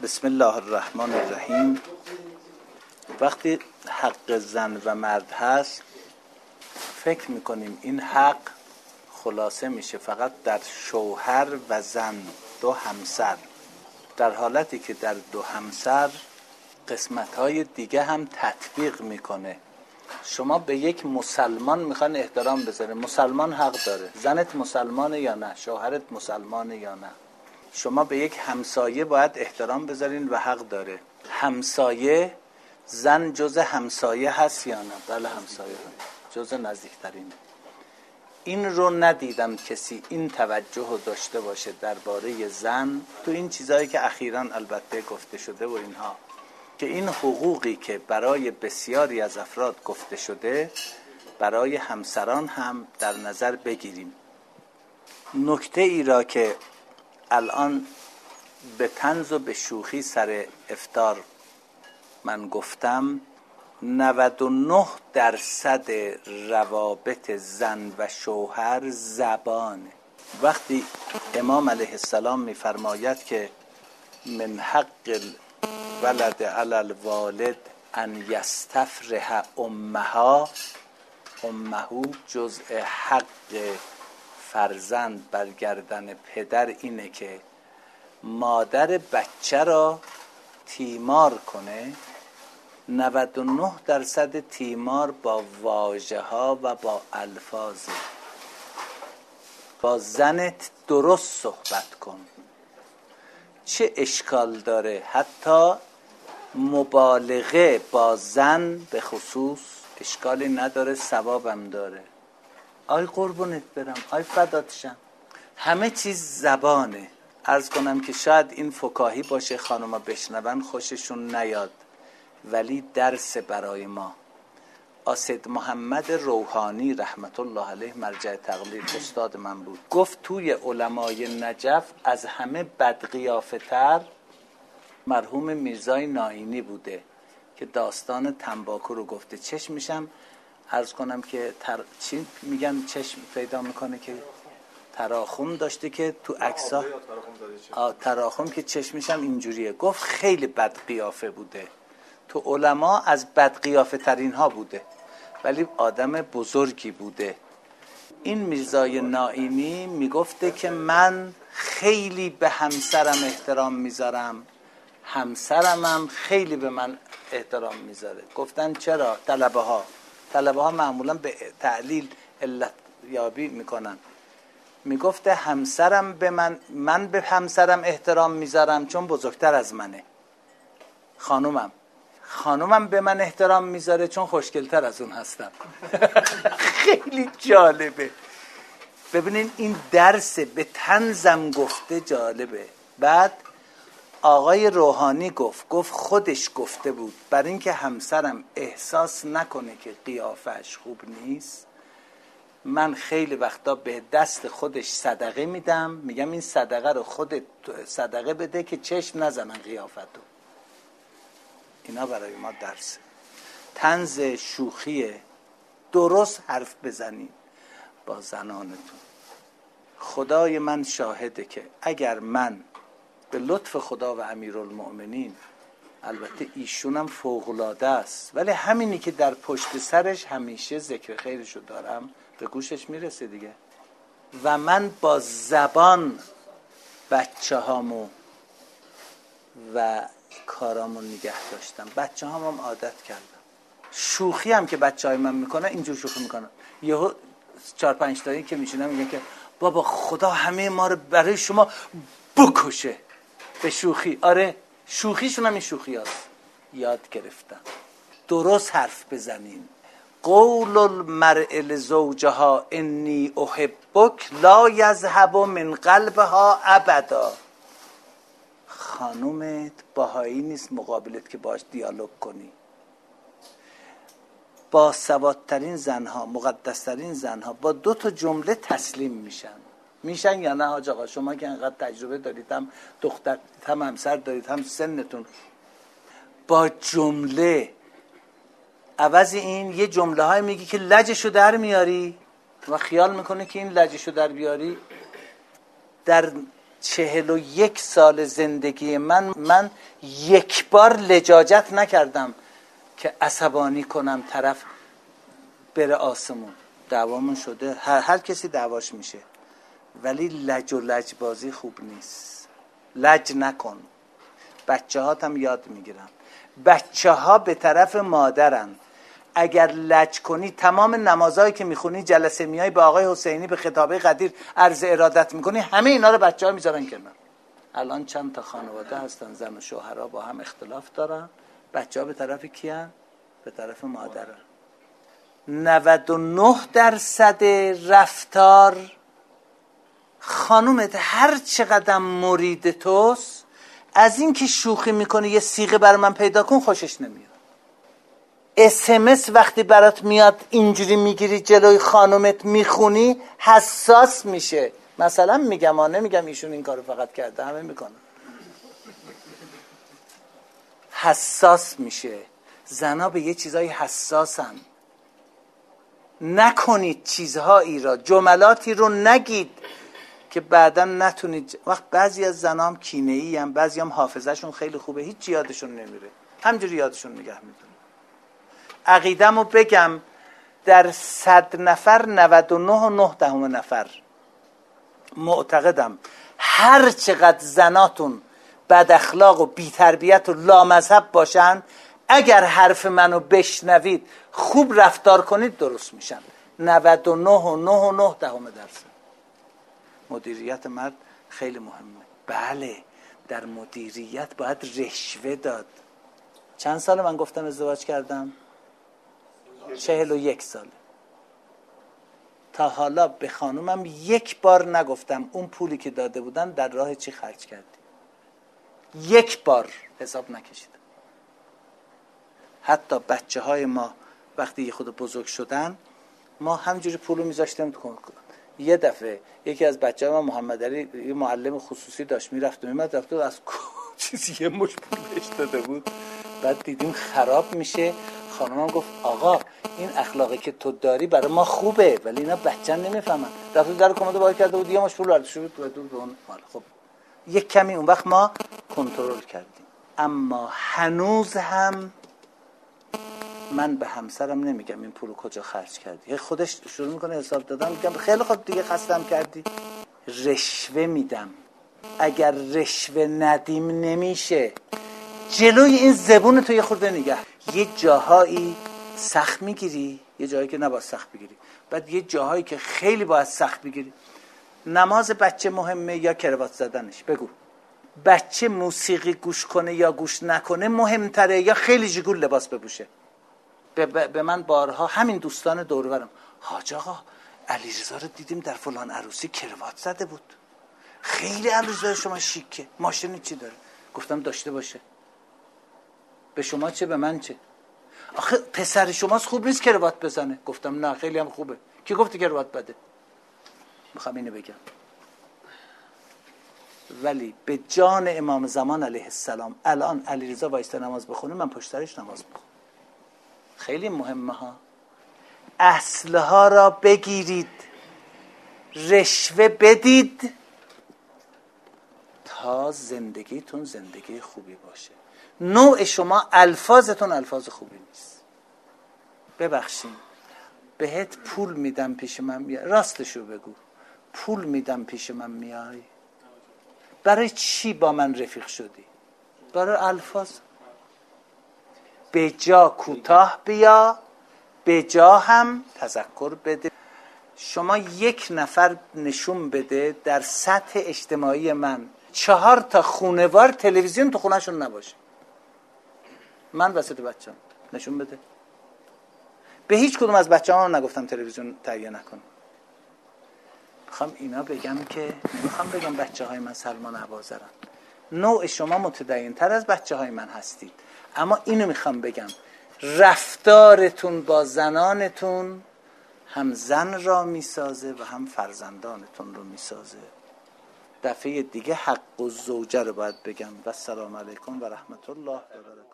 بسم الله الرحمن الرحیم. وقتی حق زن و مرد هست فکر میکنیم این حق خلاصه میشه فقط در شوهر و زن، دو همسر، در حالتی که در دو همسر قسمت‌های دیگه هم تطبیق میکنه. شما به یک مسلمان میخوان احترام بذارین، مسلمان حق داره. زنت مسلمانه یا نه؟ شوهرت مسلمانه یا نه؟ شما به یک همسایه باید احترام بذارین و حق داره. همسایه، زن جز همسایه هست یا نه؟ بله همسایه هست، جز نزدیکترینه. این رو ندیدم کسی این توجه رو داشته باشه درباره زن تو این چیزایی که اخیراً البته گفته شده و اینها، که این حقوقی که برای بسیاری از افراد گفته شده برای همسران هم در نظر بگیریم. نکته ای را که الان به طنز و به شوخی سر افطار من گفتم، 99% روابط زن و شوهر زبانه. وقتی امام علیه السلام می‌فرماید که من حق الولد علی الوالد ان یستفرح امه جزء حق فرزند بر گردن پدر اینه که مادر بچه را تیمار کنه. 99% تیمار با واژه ها و با الفاظه. با زنت درست صحبت کن. چه اشکال داره؟ حتی مبالغه با زن به خصوص اشکالی نداره، ثوابم داره. آی قربونت برم، آی فداتشم. همه چیز زبانه. عرض کنم که شاید این فکاهی باشه، خانوما بشنون خوششون نیاد، ولی درس برای ما. اسید محمد روحانی رحمت الله علیه مرجع تقلید استاد من بود، گفت توی علمای نجف از همه بدقیافه تر مرحوم میرزای ناینی بوده که داستان تنباکو رو گفته. چشمشم عرض کنم که چی میگن چشم پیدا میکنه که تراخم داشته که تو عکس‌ها تراخم که چشمشم اینجوریه. گفت خیلی بد قیافه بوده، تو علما از بد قیافه ترین ها بوده، ولی آدم بزرگی بوده. این میرزای ناینی میگفته که من خیلی به همسرم احترام میذارم، همسرم هم خیلی به من احترام میذاره. گفتن چرا؟ طلبه ها معمولا به تعلیل علت یابی میکنن. میگفته همسرم به من به همسرم احترام میذارم چون بزرگتر از منه. خانومم به من احترام میذاره چون خوشگلتر از اون هستم. خیلی جالبه. ببینین این درس به طنزم گفته جالبه. بعد آقای روحانی گفت خودش گفته بود برای اینکه همسرم احساس نکنه که قیافش خوب نیست، من خیلی وقتا به دست خودش صدقه میدم، میگم این صدقه رو خودت صدقه بده که چشم نزنن قیافتو. اینا برای ما درسه. طنز شوخیه. درست حرف بزنین با زنانتون. خدای من شاهده که اگر من به لطف خدا و امیرالمؤمنین، البته ایشونم فوق‌العاده است، ولی همینی که در پشت سرش همیشه ذکر خیرشو دارم به گوشش میرسه دیگه، و من با زبان بچه هامو و کارامو نگه داشتم. بچه هامم عادت کردم. شوخی هم که بچه های من میکنن اینجور شوخی میکنن. یهو 4-5 تایی که میشونم میگن که بابا خدا همه ما رو برای شما بکشه. به شوخی. آره شوخیشون هم این شوخی هست. یاد گرفتم. درست حرف بزنین. قول المرء لزوجها انی احبک لا یذهب من قلبها ابدا. خانومت باهایی نیست مقابلت که باش دیالوگ کنی. با سوادترین زنها، مقدسترین زنها با 2 جمله تسلیم میشن یا نه حاج آقا؟ شما که انقدر تجربه دارید، هم دختر هم همسر دارید، هم سنتون، با جمله عوض این یه جمله های میگی که لجشو در میاری و خیال میکنه که این لجشو در بیاری در 41 سال زندگی من یک بار لجاجت نکردم که عصبانی کنم طرف بره آسمون. دعوامون شده، هر کسی دعواش میشه، ولی لج و لجبازی خوب نیست. لج نکن. بچه هات هم یاد میگیرن. بچه ها به طرف مادرن. اگر لج کنی تمام نمازهایی که میخونی، جلسه میای به آقای حسینی به خطابه قدیر عرض ارادت میکنی، همه اینا رو بچه ها میذارن کنار. الان چند تا خانواده هستن زن و شوهرها با هم اختلاف دارن، بچه ها به طرف کیان؟ به طرف مادرن. 99% رفتار خانومت هر چقدر مرید توست، از این که شوخی میکنه یه صیغه برای من پیدا کن خوشش نمیاد. SMS وقتی برات میاد اینجوری میگیری جلوی خانومت میخونی حساس میشه. مثلا میگم، نمیگم ایشون این کارو فقط کرده، همه میکنن. حساس میشه. زنا به یه چیزایی حساسن. نکنید چیزهایی را، جملاتی رو نگید که بعدا نتونید. وقت بعضی از زنا هم کینه‌ای هم، بعضی هم حافظه‌شون خیلی خوبه، هیچ یادشون نمیره، همجوری یادشون نگه میدونه. عقیده‌مو بگم، در 100 نفر 99.9 نفر معتقدم هر چقدر زناتون بد اخلاق و بی تربیت و لامذهب باشن، اگر حرف منو بشنوید خوب رفتار کنید درست میشن. 99.9%. مدیریت مرد خیلی مهمه. بله، در مدیریت باید رشوه داد. چند سال من گفتم ازدواج کردم؟ 41 ساله. تا حالا به خانومم یک بار نگفتم اون پولی که داده بودن در راه چی خرج کردی. یک بار حساب نکشیدم. حتی بچه های ما وقتی یه خود بزرگ شدن، ما همجوری پولو میذاشتیم تو. یه دفعه یکی از بچه های ما، محمد علی، یه معلم خصوصی داشت، میرفت و میمد، رفت از چیزی یه مش پول بهش داده بود. بعد دیدیم خراب میشه. خانمم گفت آقا این اخلاقی که تو داری برای ما خوبه، ولی اینا بچه‌ن نمیفهمن. رفت در کمد وای کرده بود، یه مش پول برداشت بود به اون مال. خب یک کمی اون وقت ما کنترل کردیم. اما هنوز هم من به همسرم نمیگم این پولو کجا خرج کردی. خودش شروع میکنه حساب دادن، میگم خیلی خوب دیگه خستم کردی. رشوه میدم. اگر رشوه ندیم نمیشه. جلوی این زبون تو یه خورده نگه. یه جاهایی سخت میگیری، یه جایی که نباید سخت بگیری. بعد یه جاهایی که خیلی باید سخت بگیری. نماز بچه مهمه یا کراوات زدنش؟ بگو. بچه موسیقی گوش کنه یا گوش نکنه مهمتره یا خیلی جگول لباس بپوشه؟ به من بارها همین دوستان دور و برم، حاج آقا علیرضا رو دیدیم در فلان عروسی کراوات زده بود، خیلی علیرضا شما شیکه، ماشین چی داره؟ گفتم داشته باشه. به شما چه به من چه؟ آخه پسر شماست خوب نیست کراوات بزنه. گفتم نه خیلی هم خوبه. کی گفته کراوات بده؟ میخوام اینو بگم. ولی به جان امام زمان علیه السلام الان علیرضا وایسته نماز بخونه، من پشت سرش نماز بخونم. خیلی مهمه ها. اصلها را بگیرید، رشوه بدید تا زندگیتون زندگی خوبی باشه. نوع شما الفاظتون الفاظ خوبی نیست. ببخشید بهت پول میدم پیش من میای، راستشو بگو، پول میدم پیش من میای، برای چی با من رفیق شدی؟ برای الفاظ. به جا کوتاه بیا، به جا هم تذکر بده. شما یک نفر نشون بده در سطح اجتماعی من 4 تا خونه‌وار تلویزیون تو خونه‌شون نباشه. من وسط بچه‌ام نشون بده. به هیچ کدوم از بچه‌هام نگفتم تلویزیون تهیه نکن. میخوام اینا بگم که میخوام بگم بچه‌های من سلمان عبازرن. نوع شما متدین‌تر از بچه‌های من هستید، اما اینو میخوام بگم رفتارتون با زنانتون هم زن را میسازه و هم فرزندانتون رو میسازه. دفعه دیگه حق الزوجه رو باید بگم. و السلام علیکم و رحمت الله و برکاته.